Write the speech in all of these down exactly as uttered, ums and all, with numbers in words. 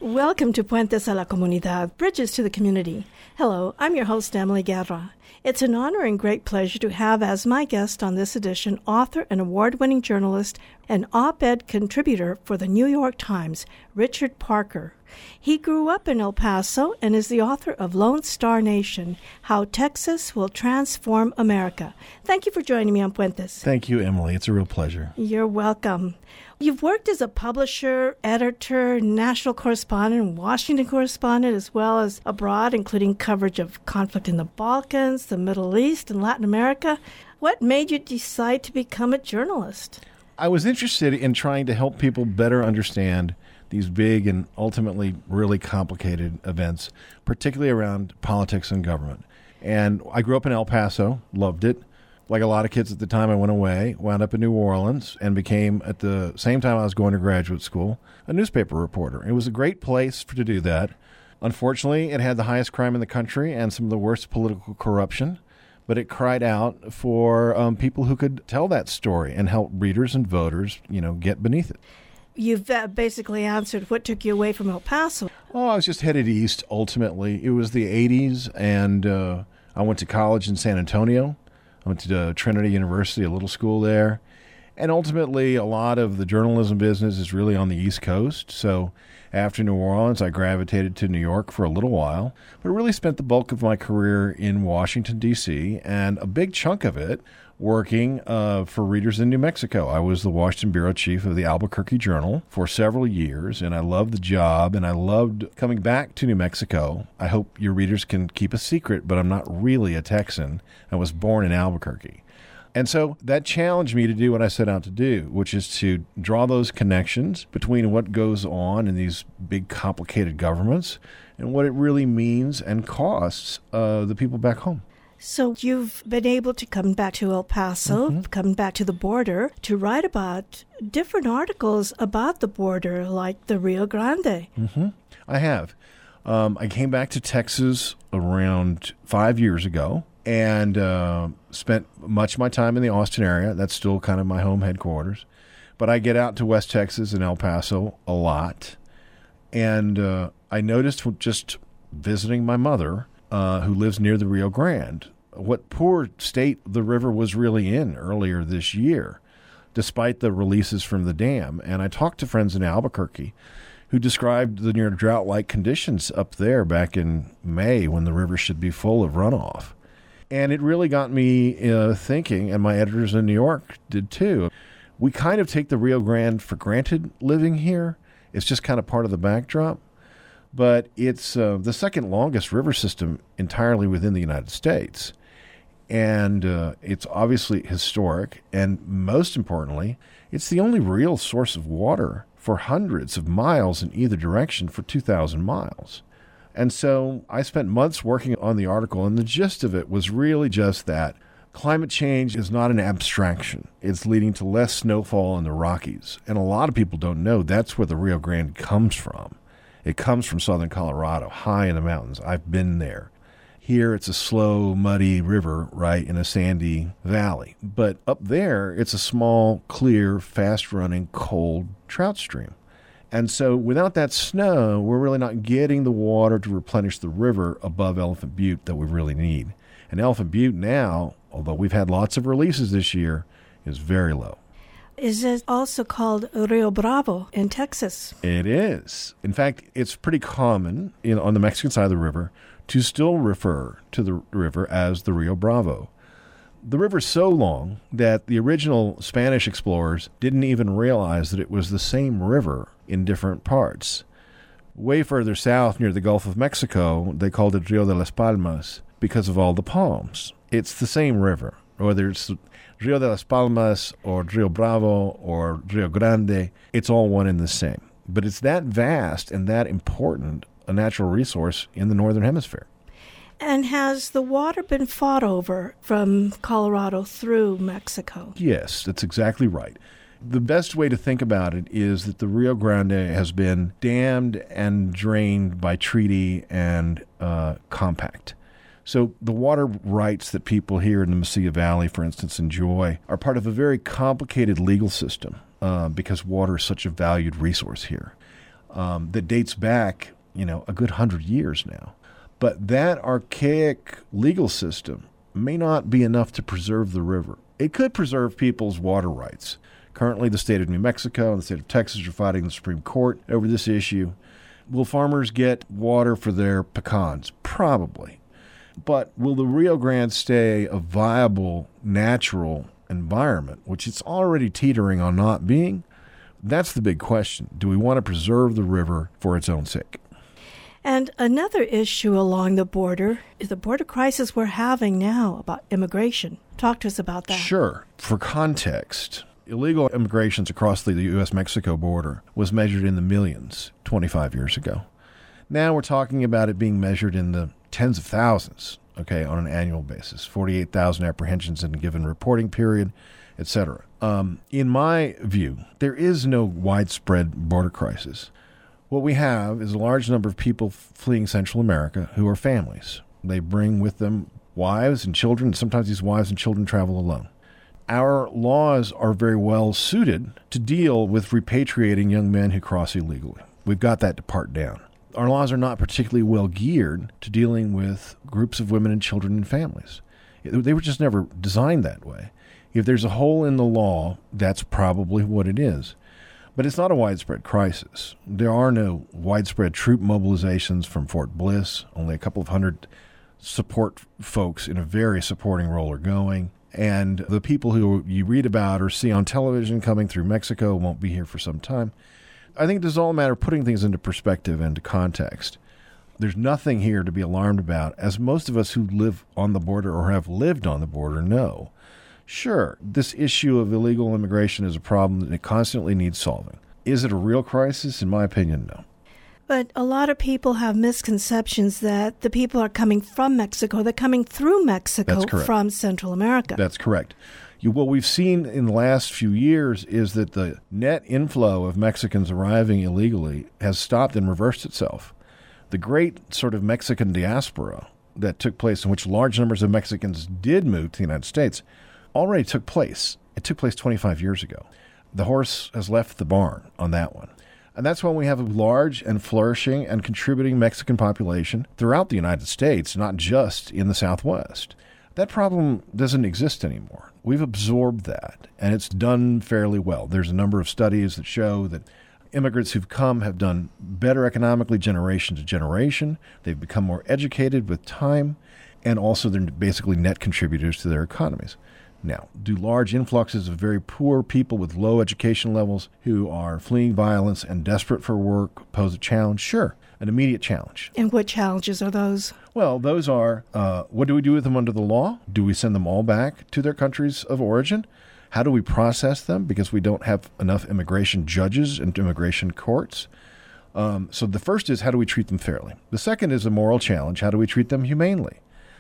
Welcome to Puentes a la Comunidad, Bridges to the Community. Hello, I'm your host, Emily Guerra. It's an honor and great pleasure to have as my guest on this edition author and award-winning journalist and op-ed contributor for the New York Times, Richard Parker. He grew up in El Paso and is the author of Lone Star Nation, How Texas Will Transform America. Thank you for joining me on Puentes. Thank you, Emily. It's a real pleasure. You're welcome. You've worked as a publisher, editor, national correspondent, Washington correspondent, as well as abroad, including coverage of conflict in the Balkans, the Middle East, and Latin America. What made you decide to become a journalist? I was interested in trying to help people better understand these big and ultimately really complicated events, particularly around politics and government. And I grew up in El Paso, loved it. Like a lot of kids at the time, I went away, wound up in New Orleans, and became, at the same time I was going to graduate school, a newspaper reporter. It was a great place for, to do that. Unfortunately, it had the highest crime in the country and some of the worst political corruption, but it cried out for um, people who could tell that story and help readers and voters, you know, get beneath it. You've uh, basically answered what took you away from El Paso. Oh, I was just headed east, ultimately. It was the eighties, and uh, I went to college in San Antonio. I went to uh, Trinity University, a little school there. And ultimately, a lot of the journalism business is really on the East Coast. So after New Orleans, I gravitated to New York for a little while, but really spent the bulk of my career in Washington, D C, and a big chunk of it working uh, for readers in New Mexico. I was the Washington bureau chief of the Albuquerque Journal for several years, and I loved the job, and I loved coming back to New Mexico. I hope your readers can keep a secret, but I'm not really a Texan. I was born in Albuquerque. And so that challenged me to do what I set out to do, which is to draw those connections between what goes on in these big, complicated governments and what it really means and costs uh, the people back home. So you've been able to come back to El Paso, mm-hmm. come back to the border, to write about different articles about the border, like the Rio Grande. Mm-hmm. I have. Um, I came back to Texas around five years ago and uh, spent much of my time in the Austin area. That's still kind of my home headquarters. But I get out to West Texas and El Paso a lot. And uh, I noticed just visiting my mother, uh, who lives near the Rio Grande, what poor state the river was really in earlier this year, despite the releases from the dam. And I talked to friends in Albuquerque who described the near drought-like conditions up there back in May when the river should be full of runoff. And it really got me uh, thinking, and my editors in New York did too. We kind of take the Rio Grande for granted living here. It's just kind of part of the backdrop. But it's uh, the second longest river system entirely within the United States. And uh, it's obviously historic. And most importantly, it's the only real source of water for hundreds of miles in either direction for two thousand miles. And so I spent months working on the article, and the gist of it was really just that. Climate change is not an abstraction. It's leading to less snowfall in the Rockies. And a lot of people don't know that's where the Rio Grande comes from. It comes from southern Colorado, high in the mountains. I've been there. Here, it's a slow, muddy river, right, in a sandy valley. But up there, it's a small, clear, fast-running, cold trout stream. And so without that snow, we're really not getting the water to replenish the river above Elephant Butte that we really need. And Elephant Butte now, although we've had lots of releases this year, is very low. Is it also called Rio Bravo in Texas? It is. In fact, it's pretty common you know, on the Mexican side of the river to still refer to the river as the Rio Bravo. The river's so long that the original Spanish explorers didn't even realize that it was the same river in different parts. Way further south near the Gulf of Mexico, they called it Rio de las Palmas because of all the palms. It's the same river, whether it's Rio de las Palmas or Rio Bravo or Rio Grande, it's all one and the same. But it's that vast and that important a natural resource in the Northern Hemisphere. And has the water been fought over from Colorado through Mexico? Yes, that's exactly right. The best way to think about it is that the Rio Grande has been dammed and drained by treaty and uh, compact. So the water rights that people here in the Mesilla Valley, for instance, enjoy are part of a very complicated legal system uh, because water is such a valued resource here. um, that dates back, you know, a good hundred years now. But that archaic legal system may not be enough to preserve the river. It could preserve people's water rights. Currently, the state of New Mexico and the state of Texas are fighting the Supreme Court over this issue. Will farmers get water for their pecans? Probably. But will the Rio Grande stay a viable, natural environment, which it's already teetering on not being? That's the big question. Do we want to preserve the river for its own sake? And another issue along the border is the border crisis we're having now about immigration. Talk to us about that. Sure. For context, illegal immigrations across the U S Mexico border was measured in the millions twenty-five years ago. Now we're talking about it being measured in the tens of thousands, okay, on an annual basis, forty-eight thousand apprehensions in a given reporting period, et cetera. Um, in my view, there is no widespread border crisis. What we have is a large number of people fleeing Central America who are families. They bring with them wives and children. Sometimes these wives and children travel alone. Our laws are very well suited to deal with repatriating young men who cross illegally. We've got that to part down. Our laws are not particularly well geared to dealing with groups of women and children and families. They were just never designed that way. If there's a hole in the law, that's probably what it is. But it's not a widespread crisis. There are no widespread troop mobilizations from Fort Bliss. Only a couple of hundred support folks in a very supporting role are going. And the people who you read about or see on television coming through Mexico won't be here for some time. I think it is all a matter of putting things into perspective and to context. There's nothing here to be alarmed about, as most of us who live on the border or have lived on the border know. Sure, this issue of illegal immigration is a problem that it constantly needs solving. Is it a real crisis? In my opinion, no. But a lot of people have misconceptions that the people are coming from Mexico. They're coming through Mexico from Central America. That's correct. You, what we've seen in the last few years is that the net inflow of Mexicans arriving illegally has stopped and reversed itself. The great sort of Mexican diaspora that took place, in which large numbers of Mexicans did move to the United States, already took place. It took place twenty-five years ago. The horse has left the barn on that one. And that's why we have a large and flourishing and contributing Mexican population throughout the United States, not just in the Southwest. That problem doesn't exist anymore. We've absorbed that, and it's done fairly well. There's a number of studies that show that immigrants who've come have done better economically generation to generation. They've become more educated with time, and also they're basically net contributors to their economies. Now, do large influxes of very poor people with low education levels who are fleeing violence and desperate for work pose a challenge? Sure, an immediate challenge. And what challenges are those? Well, those are, uh, what do we do with them under the law? Do we send them all back to their countries of origin? How do we process them? Because we don't have enough immigration judges and immigration courts. Um, so the first is, how do we treat them fairly? The second is a moral challenge. How do we treat them humanely?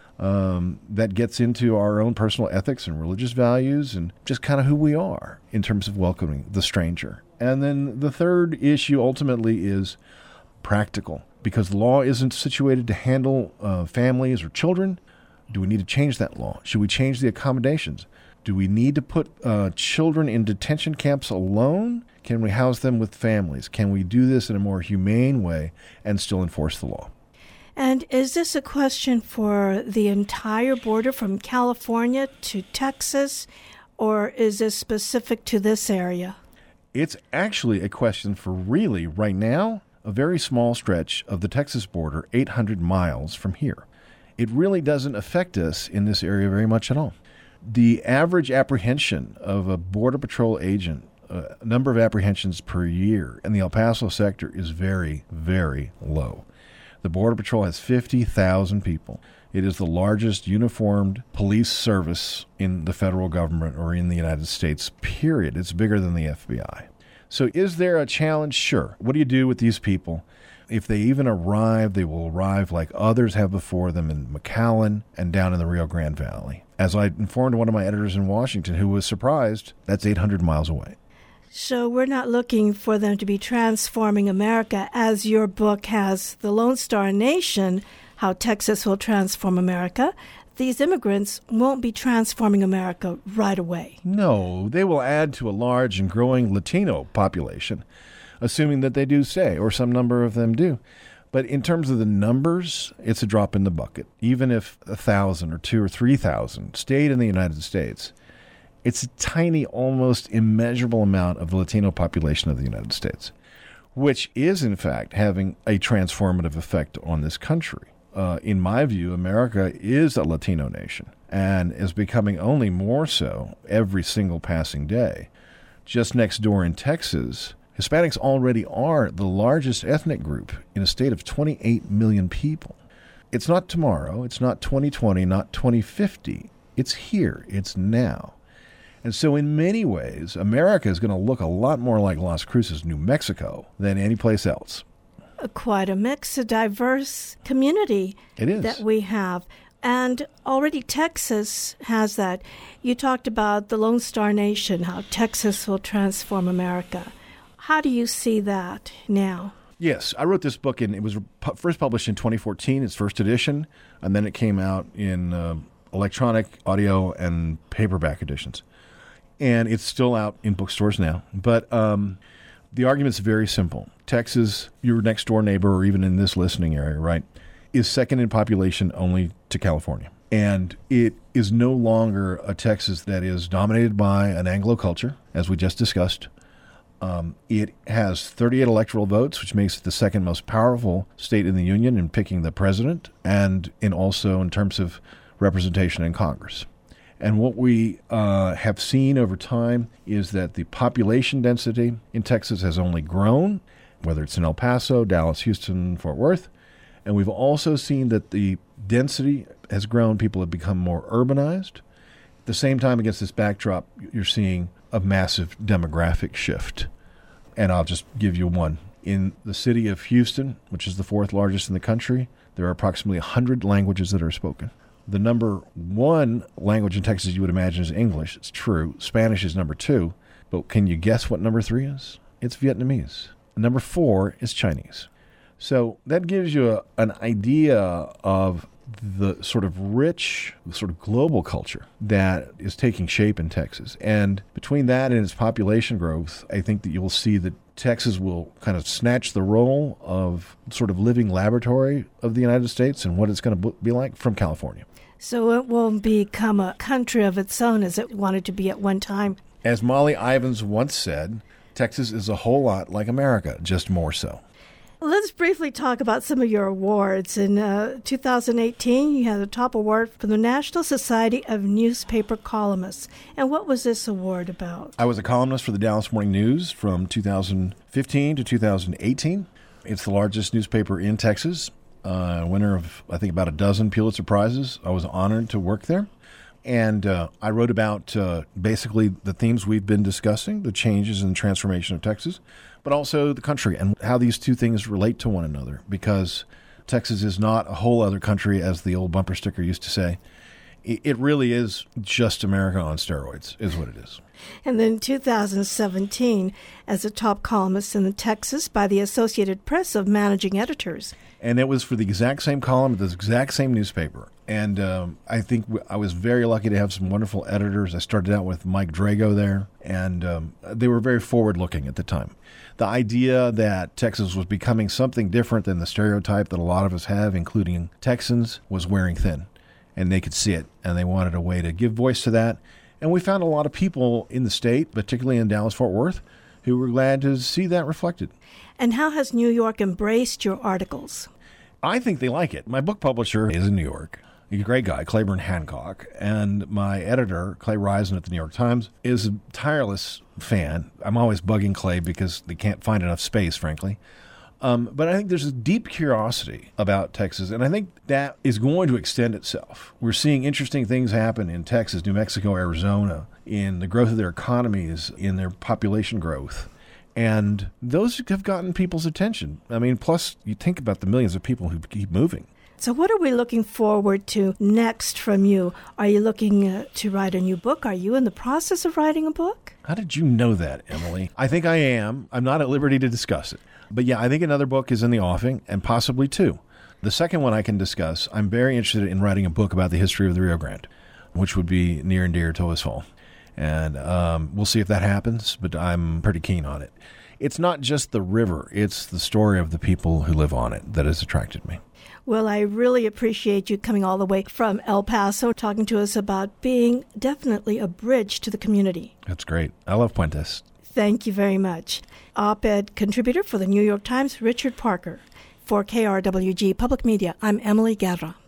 Um, that gets into our own personal ethics and religious values and just kind of who we are in terms of welcoming the stranger. And then the third issue ultimately is practical, because the law isn't situated to handle uh, families or children. Do we need to change that law? Should we change the accommodations? Do we need to put uh, children in detention camps alone? Can we house them with families? Can we do this in a more humane way and still enforce the law? And is this a question for the entire border from California to Texas, or is this specific to this area? It's actually a question for really, right now, a very small stretch of the Texas border, eight hundred miles from here. It really doesn't affect us in this area very much at all. The average apprehension of a Border Patrol agent, uh, number of apprehensions per year in the El Paso sector is very, very low. The Border Patrol has fifty thousand people. It is the largest uniformed police service in the federal government or in the United States, period. It's bigger than the F B I. So is there a challenge? Sure. What do you do with these people? If they even arrive, they will arrive like others have before them in McAllen and down in the Rio Grande Valley. As I informed one of my editors in Washington, who was surprised, that's eight hundred miles away. So we're not looking for them to be transforming America, as your book has The Lone Star Nation, How Texas Will Transform America. These immigrants won't be transforming America right away. No, they will add to a large and growing Latino population. assuming that they do stay, or some number of them do. But in terms of the numbers, it's a drop in the bucket. Even if a thousand or two or three thousand stayed in the United States, it's a tiny, almost immeasurable amount of the Latino population of the United States, which is, in fact, having a transformative effect on this country. Uh, in my view, America is a Latino nation and is becoming only more so every single passing day. Just next door in Texas, Hispanics already are the largest ethnic group in a state of twenty-eight million people. It's not tomorrow. It's not twenty twenty, not twenty fifty. It's here. It's now. And so in many ways, America is going to look a lot more like Las Cruces, New Mexico, than any place else. Quite a mix, a diverse community it is. that we have. And already Texas has that. You talked about the Lone Star Nation, how Texas will transform America. How do you see that now? Yes, I wrote this book, and it was first published in twenty fourteen, its first edition, and then it came out in uh, electronic, audio, and paperback editions. And it's still out in bookstores now. But um, the argument's very simple. Texas, your next-door neighbor, or even in this listening area, right, is second in population only to California. And it is no longer a Texas that is dominated by an Anglo culture, as we just discussed. Um, it has thirty-eight electoral votes, which makes it the second most powerful state in the union in picking the president and in also in terms of representation in Congress. And what we uh, have seen over time is that the population density in Texas has only grown, whether it's in El Paso, Dallas, Houston, Fort Worth. And we've also seen that the density has grown. People have become more urbanized. At the same time, against this backdrop, you're seeing a massive demographic shift. And I'll just give you one. In the city of Houston, which is the fourth largest in the country, there are approximately one hundred languages that are spoken. The number one language in Texas you would imagine is English. It's true. Spanish is number two. But can you guess what number three is? It's Vietnamese. Number four is Chinese. So that gives you a, an idea of the sort of rich, sort of global culture that is taking shape in Texas. And between that and its population growth, I think that you'll see that Texas will kind of snatch the role of sort of living laboratory of the United States and what it's going to be like from California. So it will become a country of its own as it wanted to be at one time. As Molly Ivins once said, Texas is a whole lot like America, just more so. Let's briefly talk about some of your awards. In uh, two thousand eighteen, you had a top award from the National Society of Newspaper Columnists. And what was this award about? I was a columnist for the Dallas Morning News from two thousand fifteen to two thousand eighteen. It's the largest newspaper in Texas, uh, winner of, I think, about a dozen Pulitzer Prizes. I was honored to work there. And uh, I wrote about uh, basically the themes we've been discussing, the changes and transformation of Texas, but also the country and how these two things relate to one another, because Texas is not a whole other country, as the old bumper sticker used to say. It really is just America on steroids, is what it is. And then in two thousand seventeen, as a top columnist in the Texas by the Associated Press of Managing Editors. And it was for the exact same column at the exact same newspaper. And um, I think I was very lucky to have some wonderful editors. I started out with Mike Drago there, and um, they were very forward-looking at the time. The idea that Texas was becoming something different than the stereotype that a lot of us have, including Texans, was wearing thin. And they could see it, and they wanted a way to give voice to that. And we found a lot of people in the state, particularly in Dallas-Fort Worth, who were glad to see that reflected. And how has New York embraced your articles? I think they like it. My book publisher is in New York. He's a great guy, Claiborne Hancock. And my editor, Clay Risen at the New York Times, is a tireless fan. I'm always bugging Clay because they can't find enough space, frankly. Um, but I think there's a deep curiosity about Texas, and I think that is going to extend itself. We're seeing interesting things happen in Texas, New Mexico, Arizona, in the growth of their economies, in their population growth. And those have gotten people's attention. I mean, plus you think about the millions of people who keep moving. So what are we looking forward to next from you? Are you looking uh, to write a new book? Are you in the process of writing a book? How did you know that, Emily? I think I am. I'm not at liberty to discuss it. But yeah, I think another book is in the offing, and possibly two. The second one I can discuss, I'm very interested in writing a book about the history of the Rio Grande, which would be near and dear to us all. And um, we'll see if that happens, but I'm pretty keen on it. it's not just the river, it's the story of the people who live on it that has attracted me. Well, I really appreciate you coming all the way from El Paso, talking to us about being definitely a bridge to the community. That's great. I love Puentes. Thank you very much. Op-ed contributor for the New York Times, Richard Parker. For K R W G Public Media, I'm Emily Guerra.